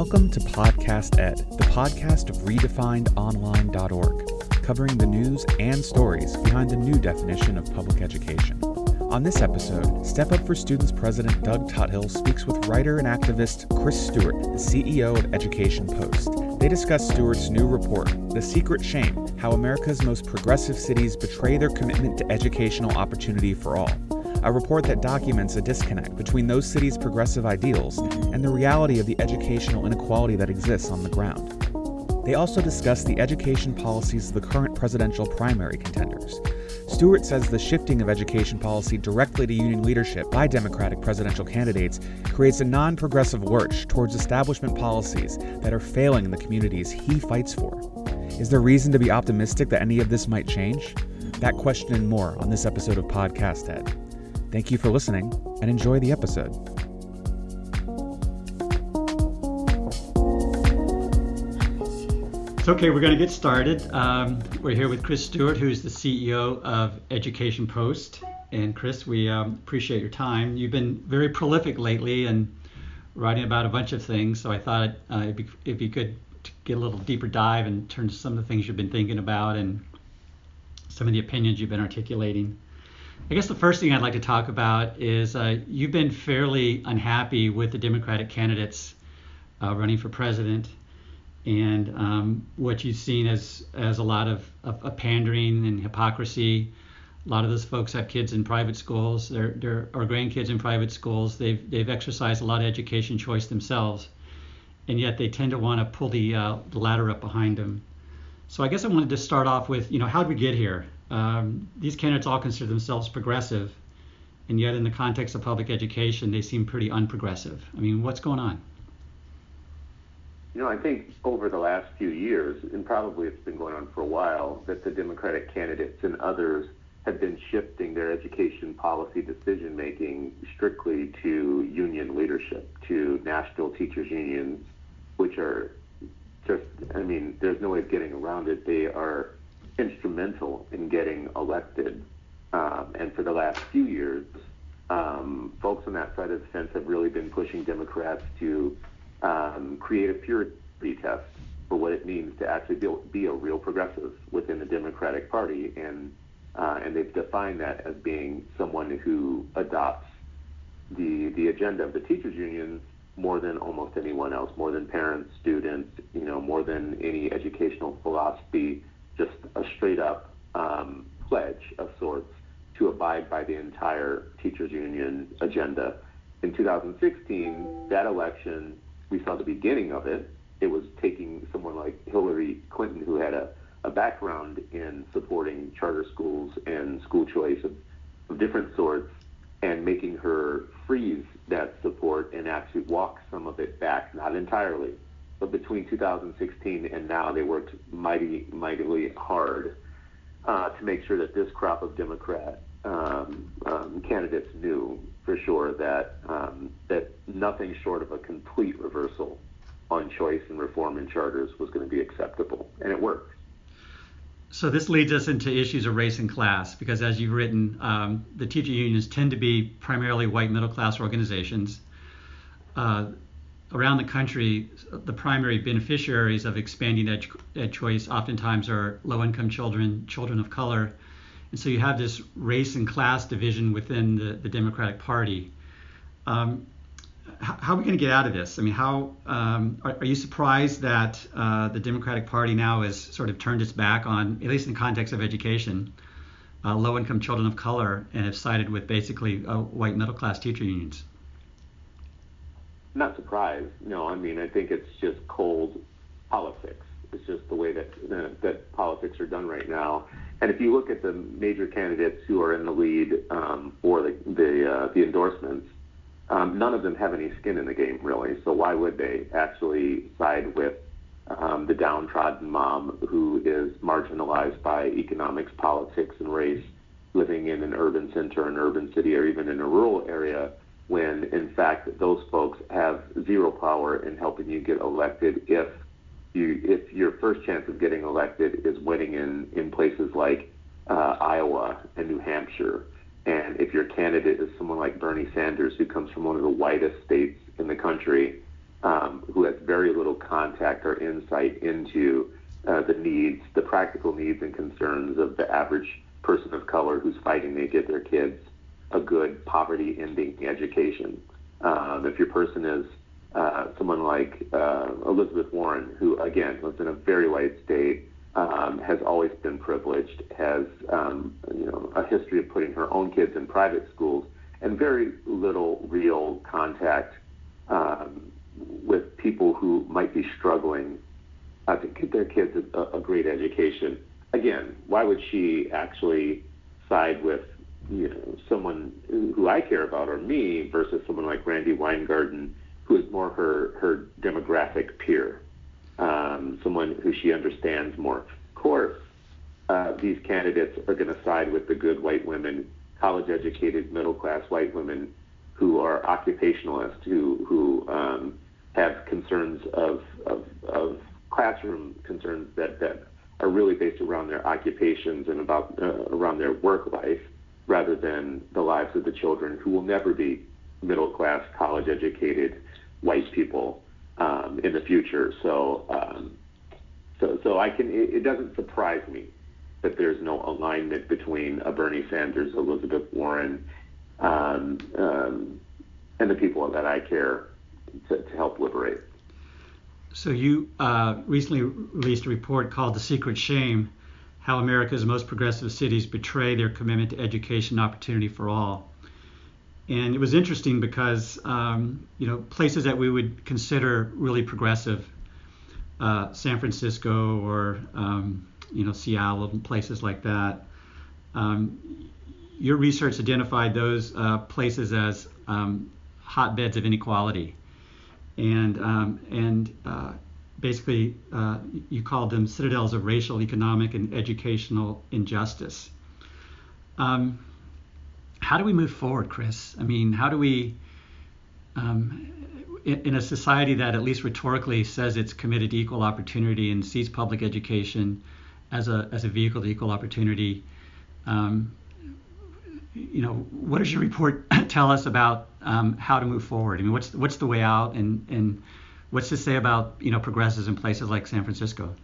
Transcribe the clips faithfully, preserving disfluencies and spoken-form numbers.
Welcome to Podcast Ed, the podcast of redefined online dot org, covering the news and stories behind the new definition of public education. On this episode, Step Up for Students President Doug Tuthill speaks with writer and activist Chris Stewart, the C E O of Education Post. They discuss Stewart's new report, The Secret Shame: How America's Most Progressive Cities Betray Their Commitment to Educational Opportunity for All. A report that documents a disconnect between those cities' progressive ideals and the reality of the educational inequality that exists on the ground. They also discuss the education policies of the current presidential primary contenders. Stewart says the shifting of education policy directly to union leadership by Democratic presidential candidates creates a non-progressive lurch towards establishment policies that are failing in the communities he fights for. Is there reason to be optimistic that any of this might change? That question and more on this episode of Podcast Ed. Thank you for listening, and enjoy the episode. It's okay, we're going to get started. Um, we're here with Chris Stewart, who's the C E O of Education Post. And Chris, we um, appreciate your time. You've been very prolific lately and writing about a bunch of things, so I thought uh, if, you, if you could get a little deeper dive and turn to some of the things you've been thinking about and some of the opinions you've been articulating. I guess the first thing I'd like to talk about is uh, you've been fairly unhappy with the Democratic candidates uh, running for president, and um, what you've seen as as a lot of, of, of pandering and hypocrisy. A lot of those folks have kids in private schools, they're, they're, or grandkids in private schools. They've they've exercised a lot of education choice themselves, and yet they tend to want to pull the, uh, the ladder up behind them. So I guess I wanted to start off with, you know, how did we get here? Um, these candidates all consider themselves progressive, and yet in the context of public education, they seem pretty unprogressive. I mean, what's going on? You know, I think over the last few years, and probably it's been going on for a while, that the Democratic candidates and others have been shifting their education policy decision-making strictly to union leadership, to national teachers unions, which are just, I mean, there's no way of getting around it. They are instrumental in getting elected. Um, and for the last few years, um, folks on that side of the fence have really been pushing Democrats to um, create a purity test for what it means to actually be, be a real progressive within the Democratic Party. And, uh, and they've defined that as being someone who adopts the, the agenda of the teachers unions more than almost anyone else, more than parents, students, you know, more than any educational philosophy, just a straight up um, pledge of sorts to abide by the entire teachers union agenda. In two thousand sixteen, that election, we saw the beginning of it. It was taking someone like Hillary Clinton, who had a, a background in supporting charter schools and school choice of, of different sorts, and making her freeze that support and actually walk some of it back, not entirely. But between two thousand sixteen and now, they worked mighty, mightily hard uh, to make sure that this crop of Democrat um, um, candidates knew for sure that um, that nothing short of a complete reversal on choice and reform in charters was going to be acceptable, and it worked. So this leads us into issues of race and class, because as you've written, um, the teacher unions tend to be primarily white middle-class organizations. Uh, Around the country, the primary beneficiaries of expanding ed, ed choice oftentimes are low-income children, children of color. And so you have this race and class division within the, the Democratic Party. Um, how, how are we going to get out of this? I mean, how um, are, are you surprised that uh, the Democratic Party now has sort of turned its back on, at least in the context of education, uh, low-income children of color, and have sided with basically uh, white middle-class teacher unions? Not surprised. No, I mean, I think it's just cold politics. It's just the way that uh, that politics are done right now. And if you look at the major candidates who are in the lead um, for the the, uh, the endorsements, um, none of them have any skin in the game, really. So why would they actually side with um, the downtrodden mom who is marginalized by economics, politics, and race, living in an urban center, an urban city, or even in a rural area, when in fact those folks have zero power in helping you get elected if you if your first chance of getting elected is winning in, in places like uh, Iowa and New Hampshire. And if your candidate is someone like Bernie Sanders, who comes from one of the whitest states in the country, um, who has very little contact or insight into uh, the needs, the practical needs and concerns of the average person of color who's fighting to get their kids a good poverty-ending education. Um, if your person is uh, someone like uh, Elizabeth Warren, who again lives in a very white state, um, has always been privileged, has um, you know a history of putting her own kids in private schools, and very little real contact um, with people who might be struggling uh, to get their kids a, a great education. Again, why would she actually side with you know someone who I care about, or me, versus someone like Randi Weingarten, who is more her her demographic peer, um, someone who she understands more? Of course, uh, these candidates are going to side with the good white women, college-educated, middle-class white women who are occupationalists, who who um, have concerns of, of of classroom concerns that that are really based around their occupations and about uh, around their work life, rather than the lives of the children who will never be middle-class, college-educated white people um, in the future. So, um, so, so I can. It, it doesn't surprise me that there's no alignment between a Bernie Sanders, Elizabeth Warren, um, um, and the people that I care to, to help liberate. So you uh, recently released a report called "The Secret Shame: How America's Most Progressive Cities Betray Their Commitment to Education and Opportunity for All." And it was interesting because um, you know places that we would consider really progressive, uh, San Francisco or um, you know Seattle and places like that. Um, your research identified those uh, places as um, hotbeds of inequality. And um, and uh, basically, uh, you called them citadels of racial, economic, and educational injustice. Um, how do we move forward, Chris? I mean, how do we, um, in, in a society that at least rhetorically says it's committed to equal opportunity and sees public education as a as a vehicle to equal opportunity, um, you know, what does your report tell us about um, how to move forward? I mean, what's what's the way out, and, and what's to say about you know progressives in places like San Francisco?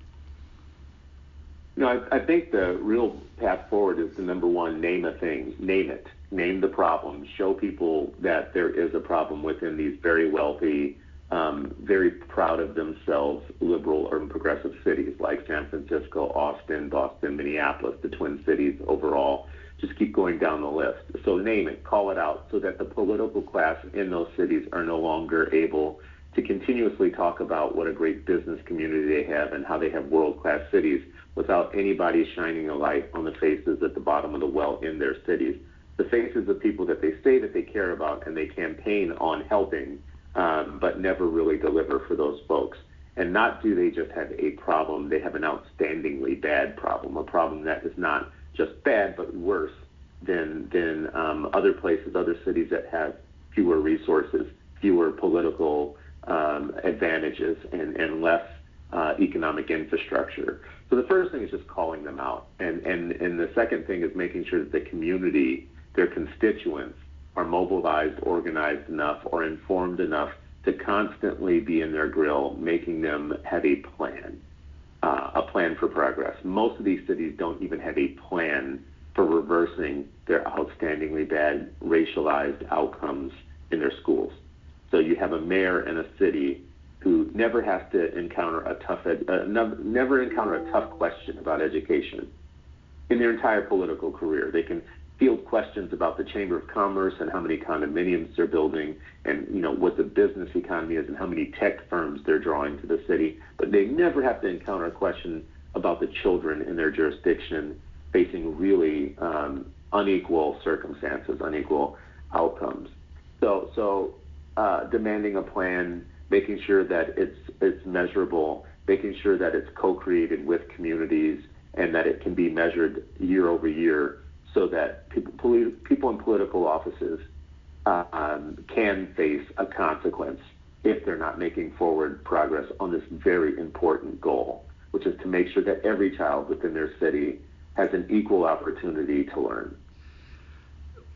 You know, I, I think the real path forward is to, number one, name a thing, name it, name the problem, show people that there is a problem within these very wealthy, um, very proud of themselves, liberal or progressive cities like San Francisco, Austin, Boston, Minneapolis, the Twin Cities overall. Just keep going down the list. So name it, call it out, so that the political class in those cities are no longer able to continuously talk about what a great business community they have and how they have world-class cities without anybody shining a light on the faces at the bottom of the well in their cities. The faces of people that they say that they care about and they campaign on helping, um, but never really deliver for those folks. And not do they just have a problem, they have an outstandingly bad problem, a problem that is not just bad, but worse than than um, other places, other cities that have fewer resources, fewer political um, advantages, and, and less uh, economic infrastructure. So the first thing is just calling them out. And, and, and the second thing is making sure that the community, their constituents, are mobilized, organized enough, or informed enough to constantly be in their grill, making them have a plan. Uh, a plan for progress. Most of these cities don't even have a plan for reversing their outstandingly bad racialized outcomes in their schools. So you have a mayor in a city who never has to encounter a tough, ed- uh, never encounter a tough question about education in their entire political career. They can field questions about the Chamber of Commerce and how many condominiums they're building, and you know what the business economy is and how many tech firms they're drawing to the city, but they never have to encounter a question about the children in their jurisdiction facing really um, unequal circumstances, unequal outcomes. So, so uh, demanding a plan, making sure that it's it's measurable, making sure that it's co-created with communities, and that it can be measured year over year, so that people, people in political offices uh, um, can face a consequence if they're not making forward progress on this very important goal, which is to make sure that every child within their city has an equal opportunity to learn.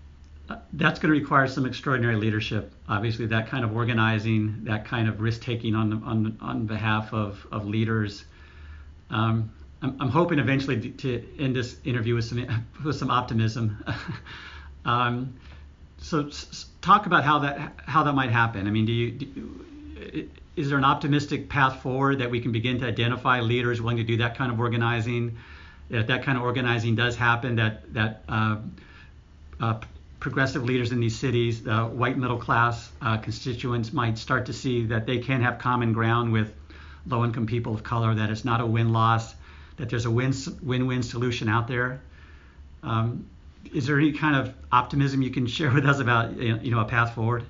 uh, that's going to require some extraordinary leadership. Obviously, that kind of organizing, that kind of risk taking on on on behalf of of leaders. Um, I'm, I'm hoping eventually to end this interview with some with some optimism. um, so s- talk about how that how that might happen. I mean, do you, do you is there an optimistic path forward that we can begin to identify leaders willing to do that kind of organizing? If that kind of organizing does happen, that that uh, uh, progressive leaders in these cities, the white middle class uh, constituents, might start to see that they can have common ground with low-income people of color, that it's not a win-loss, that there's a win win-win solution out there. Um, is there any kind of optimism you can share with us about you know a path forward?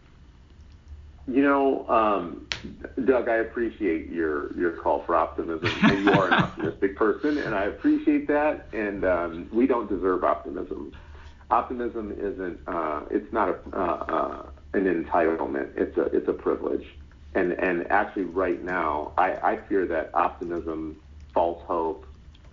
You know, um, Doug, I appreciate your, your call for optimism, and you are an optimistic person, and I appreciate that, and um, we don't deserve optimism. Optimism isn't, uh, it's not a, uh, uh, an entitlement, it's a, it's a privilege. And, and actually right now, I, I fear that optimism, false hope,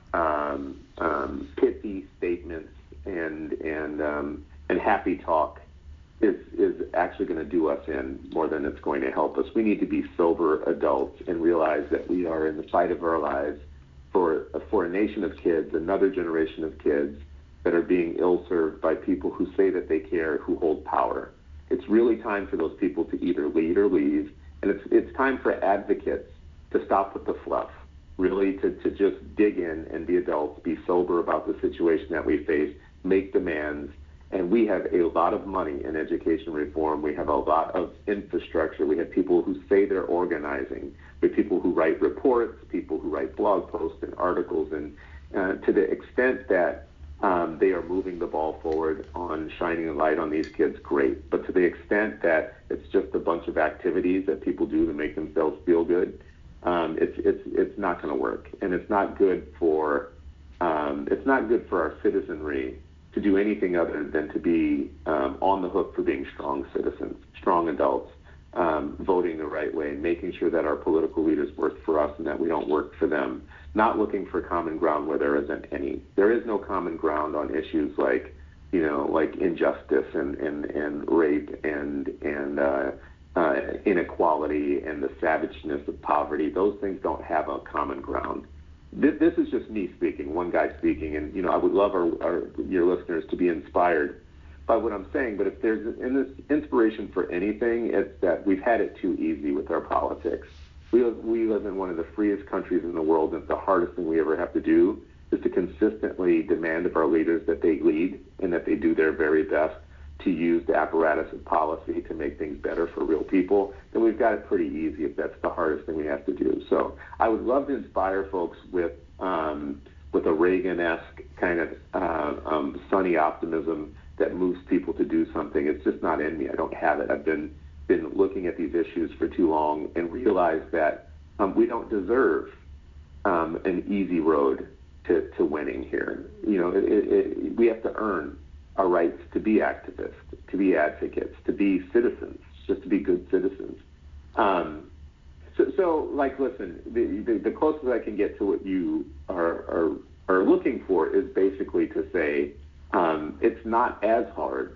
um, um, pithy statements, and, and, um, and happy talk is is actually going to do us in more than it's going to help us. We need to be sober adults and realize that we are in the fight of our lives for for a nation of kids, another generation of kids that are being ill-served by people who say that they care, who hold power. It's really time for those people to either lead or leave, and it's it's time for advocates to stop with the fluff, really to, to just dig in and be adults, be sober about the situation that we face, make demands. And we have a lot of money in education reform. We have a lot of infrastructure. We have people who say they're organizing. We have people who write reports, people who write blog posts and articles. And uh, to the extent that um, they are moving the ball forward on shining a light on these kids, great. But to the extent that it's just a bunch of activities that people do to make themselves feel good, um, it's it's it's not going to work. And it's not good for um, it's not good for our citizenry to do anything other than to be um, on the hook for being strong citizens, strong adults, um, voting the right way, making sure that our political leaders work for us and that we don't work for them, not looking for common ground where there isn't any. There is no common ground on issues like, you know, like injustice and, and, and rape and, and uh, uh, inequality and the savageness of poverty. Those things don't have a common ground. This is just me speaking, one guy speaking, and you know I would love our, our your listeners to be inspired by what I'm saying. But if there's in this inspiration for anything, it's that we've had it too easy with our politics. We live, we live in one of the freest countries in the world, and the hardest thing we ever have to do is to consistently demand of our leaders that they lead and that they do their very best to use the apparatus of policy to make things better for real people, then we've got it pretty easy if that's the hardest thing we have to do. So I would love to inspire folks with um, with a Reagan-esque kind of uh, um, sunny optimism that moves people to do something. It's just not in me. I don't have it. I've been been looking at these issues for too long and realized that um, we don't deserve um, an easy road to, to winning here. You know, it, it, it, we have to earn our rights to be activists, to be advocates, to be citizens, just to be good citizens. Um, so, so, like, listen, the, the, the closest I can get to what you are, are, are looking for is basically to say um, it's not as hard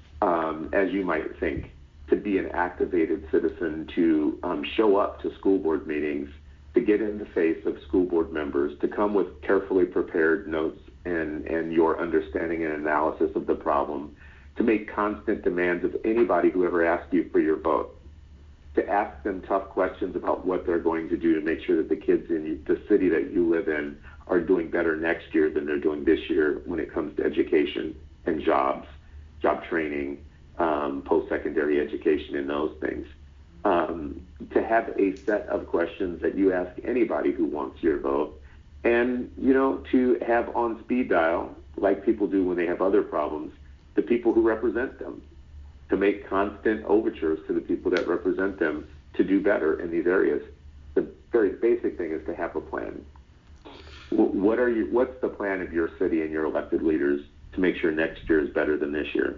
um, as you might think to be an activated citizen, to um, show up to school board meetings, to get in the face of school board members, to come with carefully prepared notes and, and your understanding and analysis of the problem, to make constant demands of anybody who ever asks you for your vote, to ask them tough questions about what they're going to do to make sure that the kids in the city that you live in are doing better next year than they're doing this year when it comes to education and jobs, job training, um, post-secondary education and those things. Um, to have a set of questions that you ask anybody who wants your vote, and, you know, to have on speed dial, like people do when they have other problems, the people who represent them, to make constant overtures to the people that represent them to do better in these areas. The very basic thing is to have a plan. What are you, what's the plan of your city and your elected leaders to make sure next year is better than this year?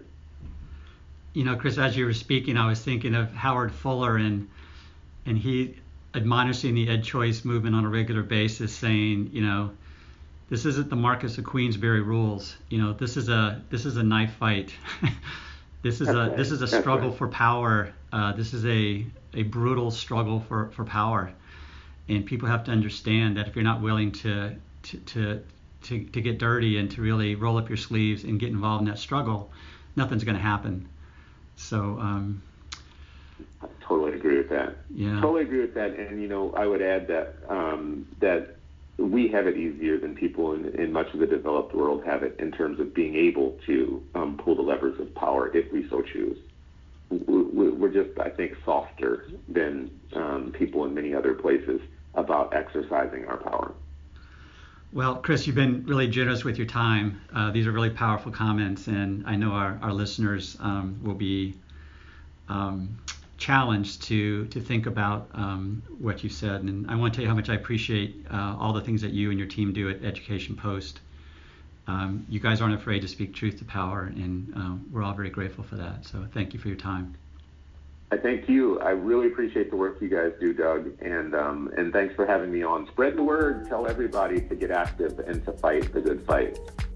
You know, Chris, as you were speaking, I was thinking of Howard Fuller and and he admonishing the EdChoice movement on a regular basis, saying, you know, this isn't the Marquess of Queensberry rules. You know, this is a this is a knife fight. This is That's a right. this is a That's struggle right. for power. Uh, this is a a brutal struggle for, for power, and people have to understand that if you're not willing to to to to, to get dirty and to really roll up your sleeves and get involved in that struggle, nothing's going to happen. So. Um, I totally agree with that. Yeah. Totally agree with that. And, you know, I would add that um, that we have it easier than people in, in much of the developed world have it in terms of being able to um, pull the levers of power if we so choose. We, we're just, I think, softer than um, people in many other places about exercising our power. Well, Chris, you've been really generous with your time. Uh, these are really powerful comments, and I know our, our listeners um, will be um, challenged to to think about um, what you said. And I want to tell you how much I appreciate uh, all the things that you and your team do at Education Post. Um, you guys aren't afraid to speak truth to power, and um, we're all very grateful for that. So thank you for your time. I thank you. I really appreciate the work you guys do, Doug, and um, and thanks for having me on. Spread the word. Tell everybody to get active and to fight the good fight.